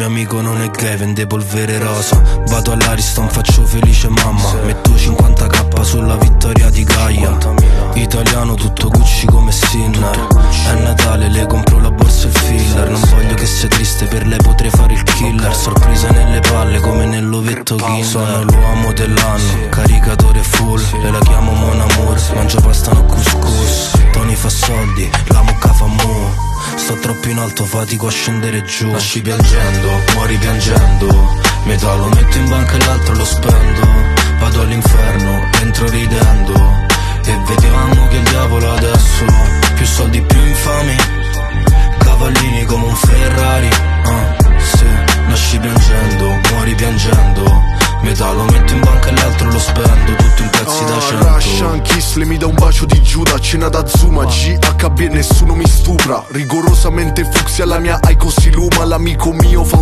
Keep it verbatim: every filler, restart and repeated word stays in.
mio amico non è gay, vende polvere rosa. Vado all'Ariston, faccio felice mamma. Metto cinquanta k sulla vittoria di Gaia. Italiano, tutto Gucci come Sinner. È Natale, le compro la borsa e il filler. Non voglio che sia triste, per lei potrei fare il killer. Sorpresa nelle palle come nell'ovetto Kinder. Sono l'uomo dell'anno, caricatore full. E la chiamo Mon Amour, mangia pasta no couscous. Tony fa soldi, la mucca fa mu. Sto troppo in alto, fatico a scendere giù. Nasci piangendo, muori piangendo. Metà lo metto in banca e l'altro lo spendo. Vado all'inferno, entro ridendo. E vediamo che il diavolo adesso. Più soldi più infami, cavallini come un Ferrari. uh, Sì, nasci piangendo, muori piangendo. Metà lo metto in banca e l'altro lo spendo. Tutto in pezzi ah, da cento. Russian Kiss, le mi dà un bacio di Giuda. Cena da Zuma, G H B, nessuno mi stupra. Rigorosamente fucsia, la mia Aiko si luma. L'amico mio fa